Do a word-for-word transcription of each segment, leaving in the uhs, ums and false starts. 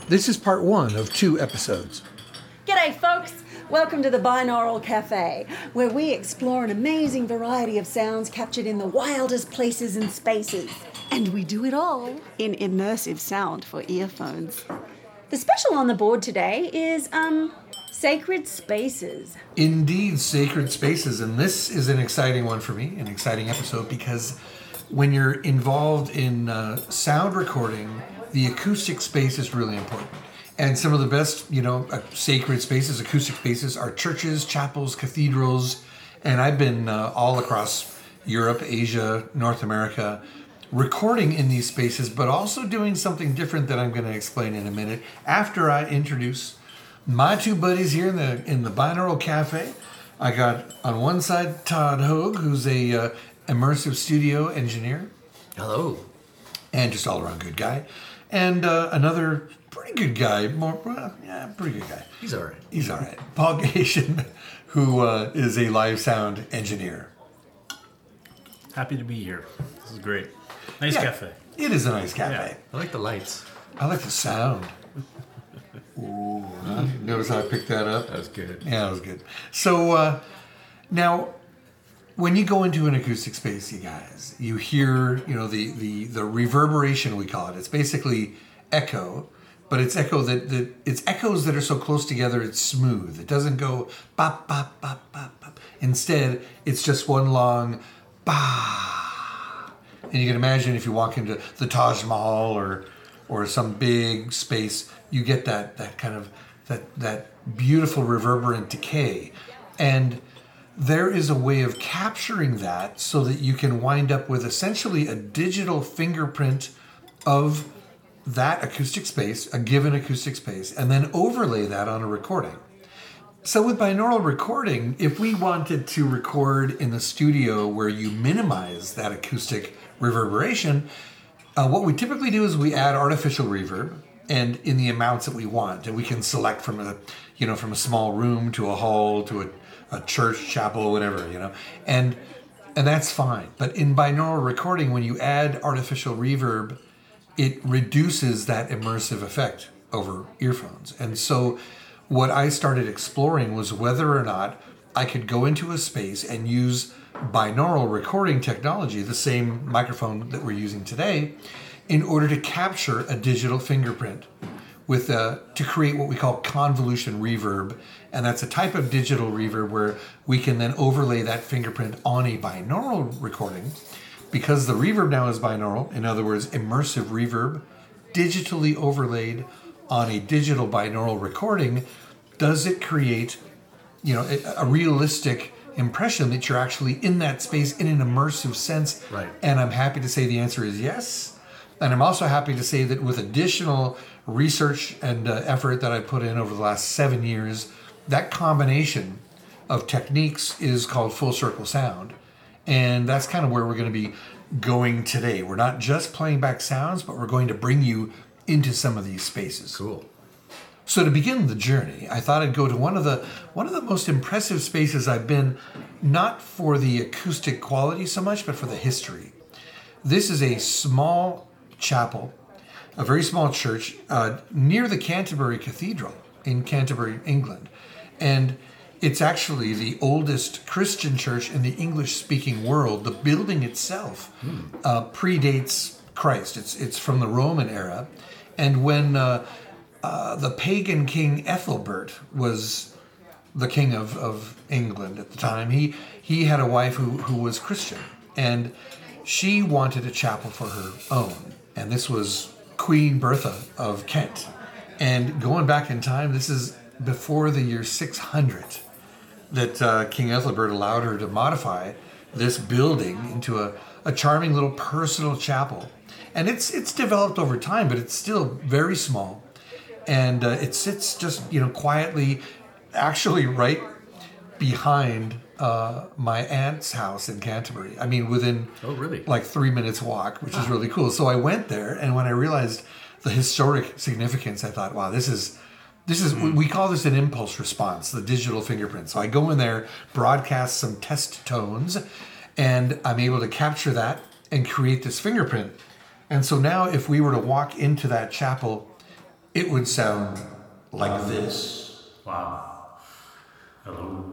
This is part one of two episodes. G'day, folks. Welcome to the Binaural Cafe, where we explore an amazing variety of sounds captured in the wildest places and spaces. And we do it all in immersive sound for earphones. The special on the board today is, um, Sacred Spaces. Indeed, Sacred Spaces. And this is an exciting one for me, an exciting episode, because when you're involved in uh, sound recording, the acoustic space is really important. And some of the best, you know, uh, sacred spaces, acoustic spaces, are churches, chapels, cathedrals. And I've been uh, all across Europe, Asia, North America, recording in these spaces, but also doing something different that I'm going to explain in a minute after I introduce my two buddies here in the in the Binaural Cafe. I got on one side Todd Hogue, who's a uh, immersive studio engineer. Hello. And just all around good guy. And uh, another pretty good guy, more well, yeah, pretty good guy. He's all right. He's all right. Paul Gation, who uh, is a live sound engineer. Happy to be here. This is great. Nice Yeah, cafe. It is a nice cafe. Yeah. I like the lights. I like the sound. Ooh, huh? Notice how I picked that up? That was good. Yeah, that was good. So uh, now, when you go into an acoustic space, you guys, you hear, you know, the the the reverberation, we call it. It's basically echo, but it's echo that, that it's echoes that are so close together it's smooth. It doesn't go bop bop bop bop bop. Instead, it's just one long ba. And you can imagine if you walk into the Taj Mahal or or some big space, you get that that kind of that that beautiful reverberant decay. And there is a way of capturing that so that you can wind up with essentially a digital fingerprint of that acoustic space, a given acoustic space, and then overlay that on a recording. So with binaural recording, if we wanted to record in the studio where you minimize that acoustic reverberation, uh, what we typically do is we add artificial reverb and in the amounts that we want, and we can select from a, you know, from a small room to a hall to a a church, chapel, whatever, you know, and and that's fine. But in binaural recording, when you add artificial reverb, it reduces that immersive effect over earphones. And so what I started exploring was whether or not I could go into a space and use binaural recording technology, the same microphone that we're using today, in order to capture a digital fingerprint with uh, to create what we call convolution reverb. And that's a type of digital reverb where we can then overlay that fingerprint on a binaural recording. Because the reverb now is binaural, in other words, immersive reverb, digitally overlaid on a digital binaural recording, does it create, you know, a, a realistic impression that you're actually in that space in an immersive sense? Right. And I'm happy to say the answer is yes. And I'm also happy to say that with additional research and uh, effort that I put in over the last seven years, that combination of techniques is called full circle sound. And that's kind of where we're going to be going today. We're not just playing back sounds, but we're going to bring you into some of these spaces. Cool. So to begin the journey, I thought I'd go to one of the one of the most impressive spaces I've been, not for the acoustic quality so much, but for the history. This is a small chapel, a very small church uh, near the Canterbury Cathedral in Canterbury, England. And it's actually the oldest Christian church in the English-speaking world. The building itself uh, predates Christ. It's it's from the Roman era. And when uh, uh, the pagan king Ethelbert was the king of, of England at the time, he, he had a wife who, who was Christian. And she wanted a chapel for her own. And this was Queen Bertha of Kent. And going back in time, this is before the year six hundred that uh, King Ethelbert allowed her to modify this building into a, a charming little personal chapel. And it's it's developed over time, but it's still very small. And uh, it sits just, you know, quietly, actually right behind uh, my aunt's house in Canterbury. I mean, within Oh, really? like three minutes walk, which is really cool. So I went there, and when I realized the historic significance, I thought, wow, this is, this is, mm. we call this an impulse response, the digital fingerprint. So I go in there, broadcast some test tones, and I'm able to capture that and create this fingerprint. And so now if we were to walk into that chapel it would sound like this. Wow. Hello.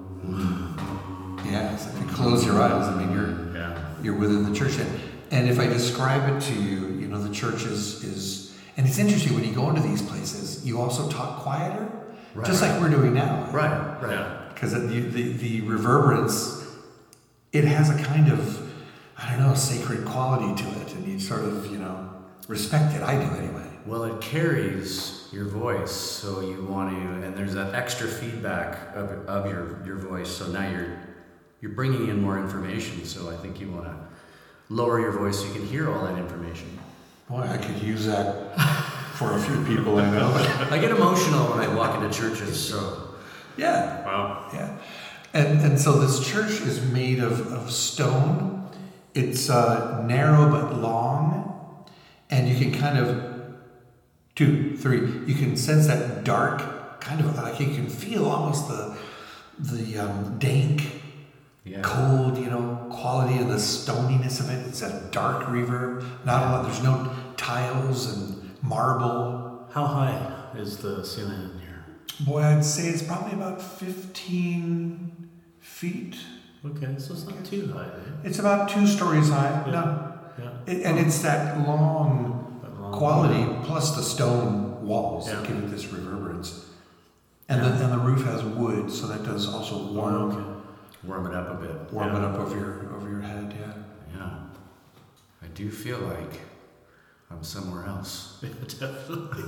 Yeah, so if you close your eyes, I mean, you're Yeah. you're within the church. And, and if I describe it to you, you know, the church is, is, and it's interesting when you go into these places, you also talk quieter, Right. just like we're doing now. Right. Right. Yeah. Because the, the, the reverberance, it has a kind of, I don't know, sacred quality to it. And you sort of, you know, respect it. I do anyway. Well, it carries your voice, so you want to, and there's that extra feedback of, of your, your voice. So now you're you're bringing in more information. So I think you want to lower your voice so you can hear all that information. Boy, I could use that for a few people I know. I get emotional when I walk into churches. So Yeah. Wow. Yeah. And and so this church is made of, of stone. It's uh, narrow but long. And you can kind of, two, three, you can sense that dark, kind of like you can feel almost the the um, dank, yeah. cold, you know, quality and the stoniness of it. It's a dark reverb. Not a lot, there's no tiles and marble. How high is the ceiling in here? Boy, I'd say it's probably about fifteen feet. Okay, so it's not too high, eh? It's about two stories high. Yeah. No. Yeah. It, and it's that long That long quality wall. plus the stone walls that Yeah. give it this reverberance. And, the, and the roof has wood, so that does also warm, Oh, okay. Warm it up a bit. warm Yeah. it up over your over your head. Yeah. Yeah. I do feel like I'm somewhere else. Yeah, definitely.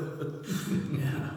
Yeah.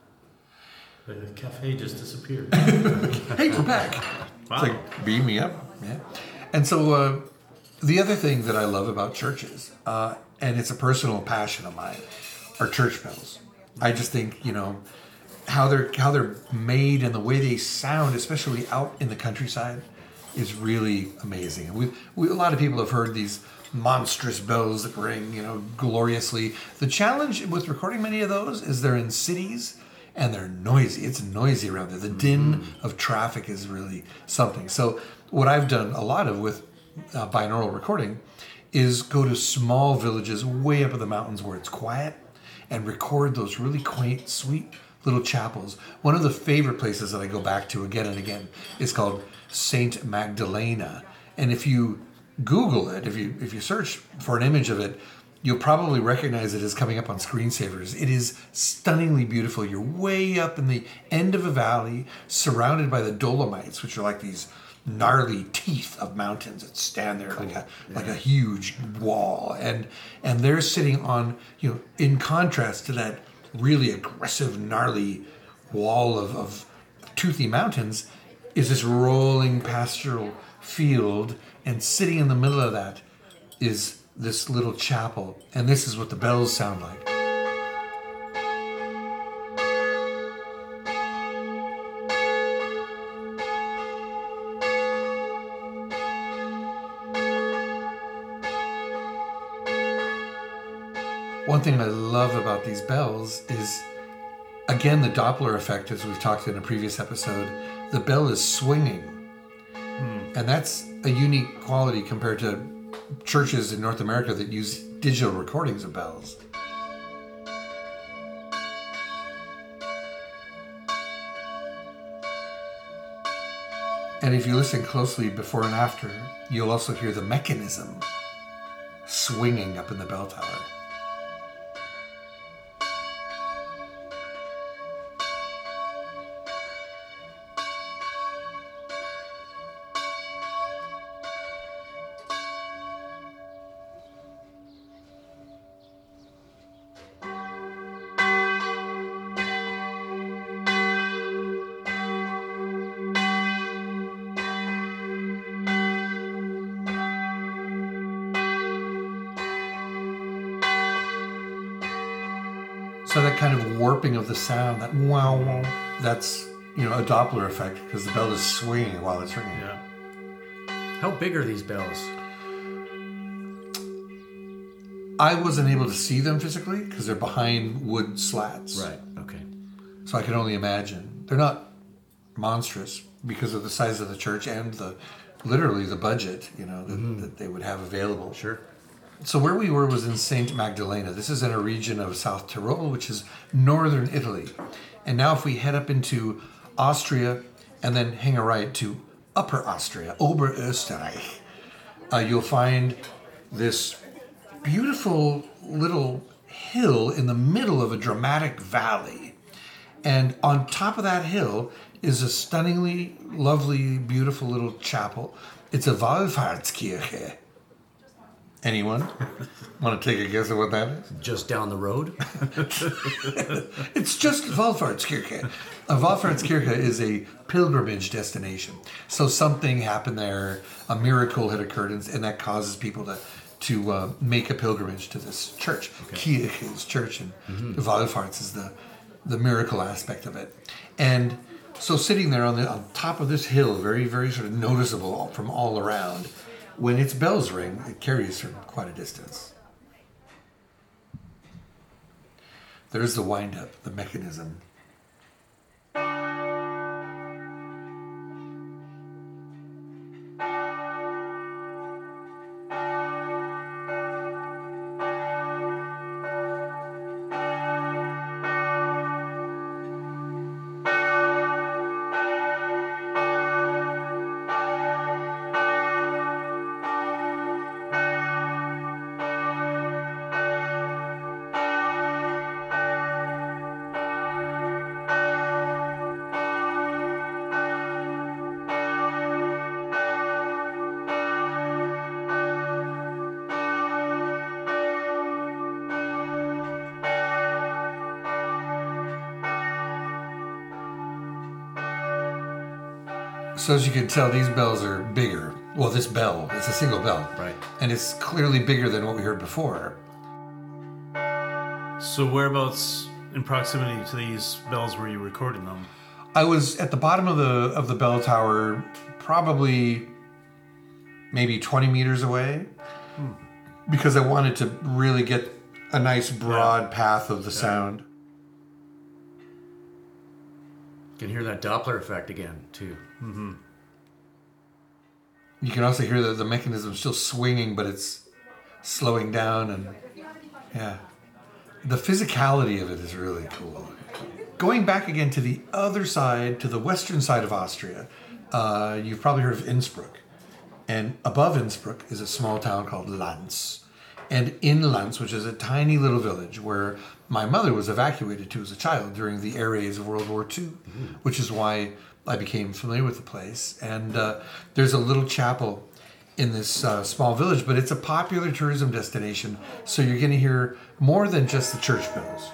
The cafe just disappeared. Hey, we're back. Wow. It's like beam me up. Yeah. And so uh, the other thing that I love about churches, uh, and it's a personal passion of mine, are church bells. I just think, you know, how they're how they're made and the way they sound, especially out in the countryside, is really amazing. And we, we a lot of people have heard these monstrous bells that ring, you know, gloriously. The challenge with recording many of those is they're in cities and they're noisy. It's noisy around there. The din of traffic is really something. So what I've done a lot of with uh, binaural recording is go to small villages way up in the mountains where it's quiet and record those really quaint, sweet little chapels. One of the favorite places that I go back to again and again is called Saint Magdalena. And if you Google it, if you if you search for an image of it, you'll probably recognize it as coming up on screensavers. It is stunningly beautiful. You're way up in the end of a valley, surrounded by the Dolomites, which are like these gnarly teeth of mountains that stand there like a yeah. like a huge wall. And and they're sitting on, you know, in contrast to that really aggressive, gnarly wall of, of toothy mountains, is this rolling pastoral field, and sitting in the middle of that is this little chapel, and this is what the bells sound like. One thing I love about these bells is, again, the Doppler effect, as we've talked in a previous episode. The bell is swinging. Hmm. And that's a unique quality compared to churches in North America that use digital recordings of bells. And if you listen closely before and after, you'll also hear the mechanism swinging up in the bell tower. So that kind of warping of the sound, that wow, wow, that's, you know, a Doppler effect because the bell is swinging while it's ringing. Yeah. How big are these bells? I wasn't able to see them physically because they're behind wood slats. Right. Okay. So I can only imagine. They're not monstrous because of the size of the church and the literally the budget, you know, that, mm-hmm. that they would have available. Sure. So where we were was in Saint Magdalena. This is in a region of South Tyrol, which is northern Italy. And now if we head up into Austria and then hang a right to Upper Austria, Oberösterreich, uh, you'll find this beautiful little hill in the middle of a dramatic valley. And on top of that hill is a stunningly lovely, beautiful little chapel. It's a Wallfahrtskirche. Anyone want to take a guess at what that is? Just down the road? It's just Wallfahrtskirche. A Wallfahrtskirche is a pilgrimage destination. So something happened there, a miracle had occurred, and, and that causes people to to uh, make a pilgrimage to this church. Okay. Kirche is church, and mm-hmm. Wallfahrts is the, the miracle aspect of it. And so sitting there on the on top of this hill, very, very sort of noticeable from all around, when its bells ring, it carries from quite a distance. There's the wind-up, the mechanism. So as you can tell, these bells are bigger. Well, this bell, it's a single bell. Right. And it's clearly bigger than what we heard before. So whereabouts in proximity to these bells were you recording them? I was at the bottom of the of the bell tower, probably maybe twenty meters away, hmm. because I wanted to really get a nice broad yeah. path of the yeah. sound. You can hear that Doppler effect again, too. Mm-hmm. You can also hear that the mechanism still swinging, but it's slowing down, and yeah. The physicality of it is really cool. Going back again to the other side, to the western side of Austria, uh, you've probably heard of Innsbruck. And above Innsbruck is a small town called Lanz. And in Lanz, which is a tiny little village where my mother was evacuated to as a child during the air raids of World War Two, mm-hmm. which is why I became familiar with the place. And uh, there's a little chapel in this uh, small village, but it's a popular tourism destination, so you're going to hear more than just the church bells.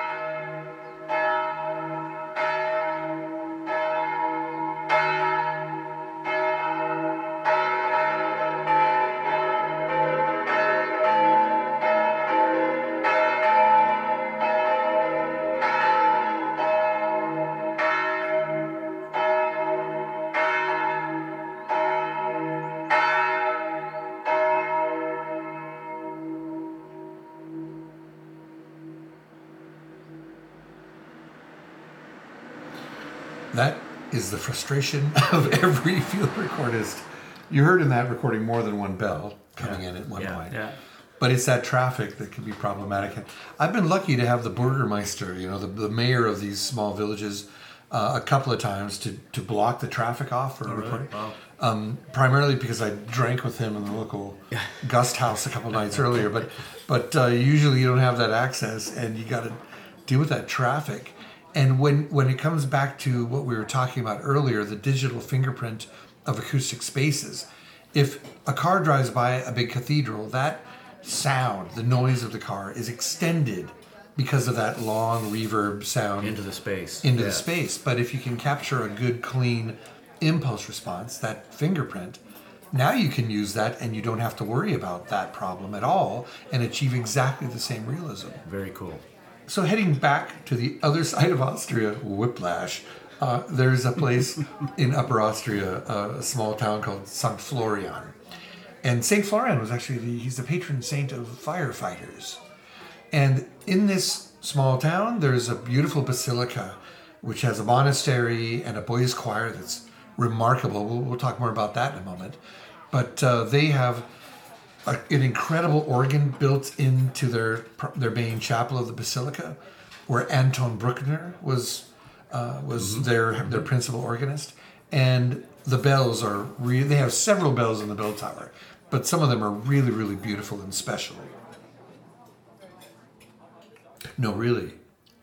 That is the frustration of every field recordist. You heard in that recording more than one bell coming yeah. in at one yeah. point. Yeah. But it's that traffic that can be problematic. I've been lucky to have the Bürgermeister, you know, the, the mayor of these small villages, uh, a couple of times to, to block the traffic off for a recording. Right. Wow. Um, primarily because I drank with him in the local Gust House a couple nights earlier. But but uh, usually you don't have that access, and you got to deal with that traffic. And when, when it comes back to what we were talking about earlier, the digital fingerprint of acoustic spaces, if a car drives by a big cathedral, that sound, the noise of the car, is extended because of that long reverb sound. Into the space. Into yeah. the space. But if you can capture a good, clean impulse response, that fingerprint, now you can use that and you don't have to worry about that problem at all and achieve exactly the same realism. Very cool. So heading back to the other side of Austria, whiplash, uh, there's a place in Upper Austria, uh, a small town called Sankt Florian. And Saint Florian was actually, the, he's the patron saint of firefighters. And in this small town, there's a beautiful basilica, which has a monastery and a boys' choir that's remarkable. We'll, we'll talk more about that in a moment. But uh, they have a, an incredible organ built into their their main chapel of the basilica, where Anton Bruckner was uh, was mm-hmm. their their principal organist, and the bells are really, they have several bells in the bell tower, but some of them are really, really beautiful and special. No, really.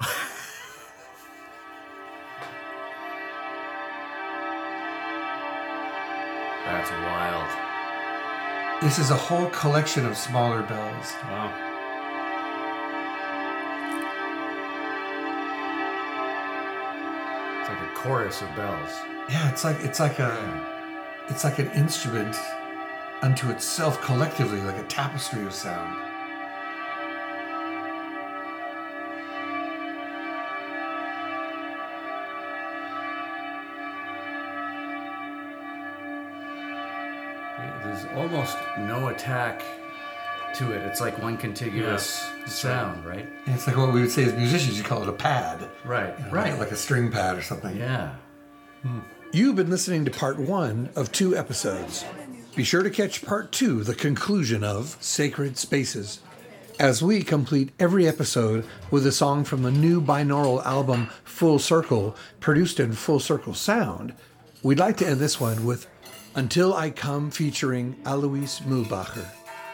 That's wild. This is a whole collection of smaller bells. Wow. It's like a chorus of bells. Yeah, it's like it's like a it's like an instrument unto itself collectively, like a tapestry of sound. There's almost no attack to it. It's like one contiguous yeah, sound, right? right? And it's like what we would say as musicians, you call it a pad. Right, you know, right. Like, like a string pad or something. Yeah. Hmm. You've been listening to part one of two episodes. Be sure to catch part two, the conclusion of Sacred Spaces, as we complete every episode with a song from the new binaural album Full Circle, produced in Full Circle Sound. We'd like to end this one with Until I Come, featuring Alois Mühlbacher.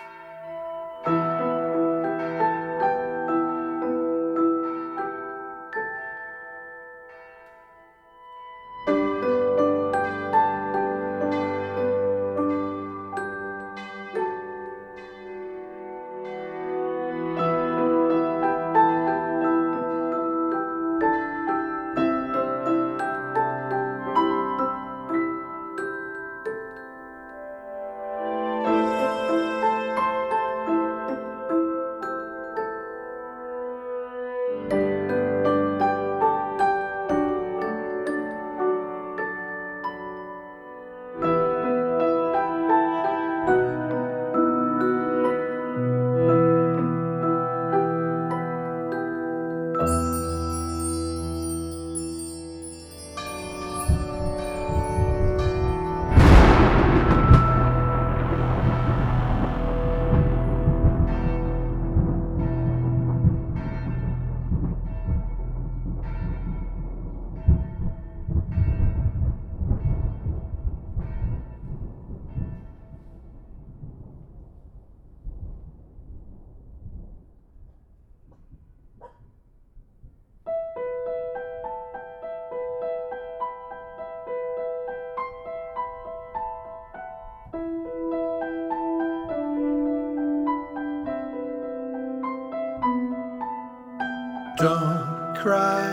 Don't cry,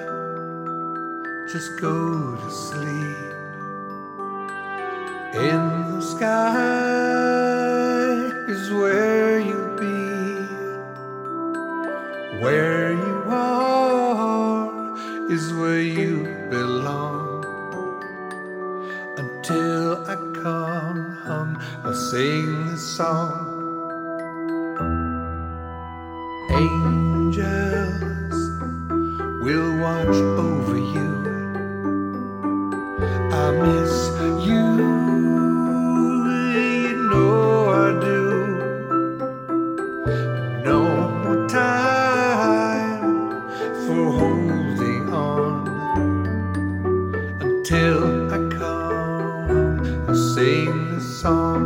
just go to sleep. In the sky is where you'll be. Where you are is where you belong. Until I come home, I'll sing this song. Angels will watch over you. I miss you, you know I do. No more time for holding on. Until I come, I'll sing this song.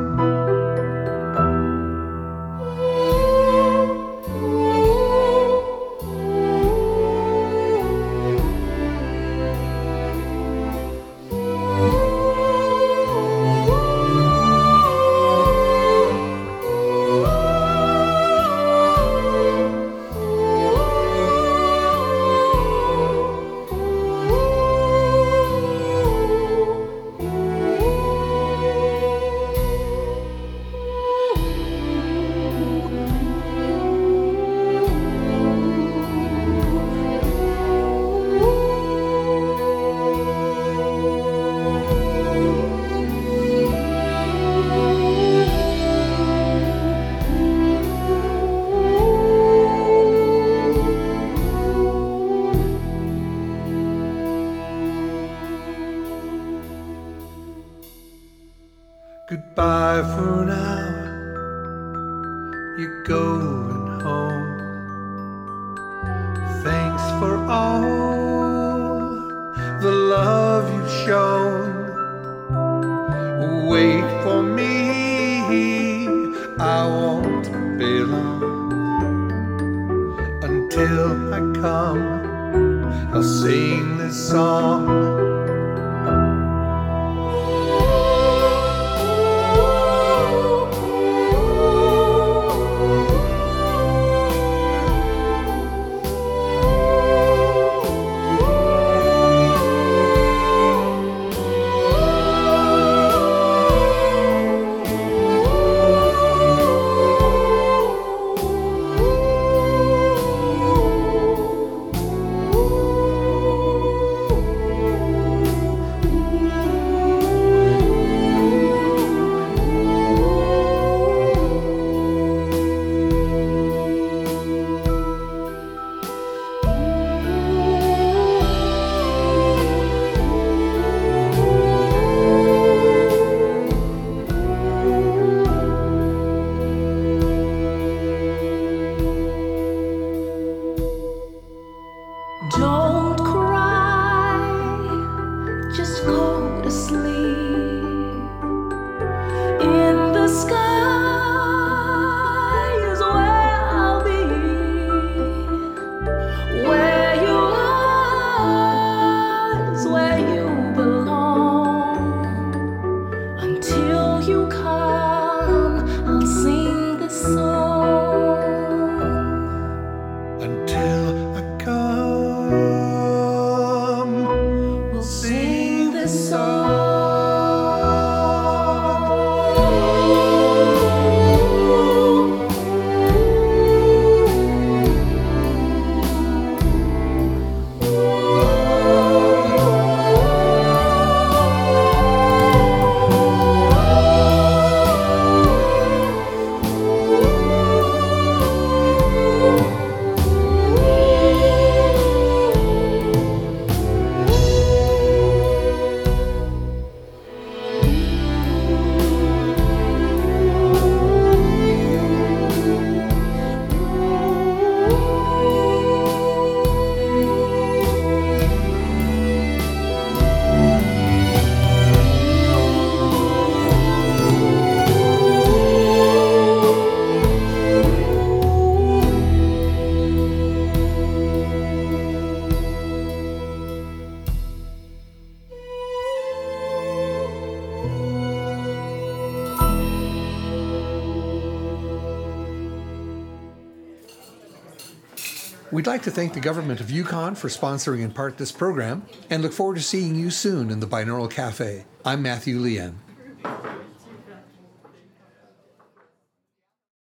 Goodbye for now. we're going home. Thanks for all the love you've shown. Wait for me, I won't be long. Until I come, I'll sing this song. Don't cry, just go to sleep. In the sky is where I'll be. Where you are is where you belong. Until you come, I'll sing this song. Until I come, We'll sing this song. We'd like to thank the government of Yukon for sponsoring in part this program and look forward to seeing you soon in the Binaural Cafe. I'm Matthew Lien.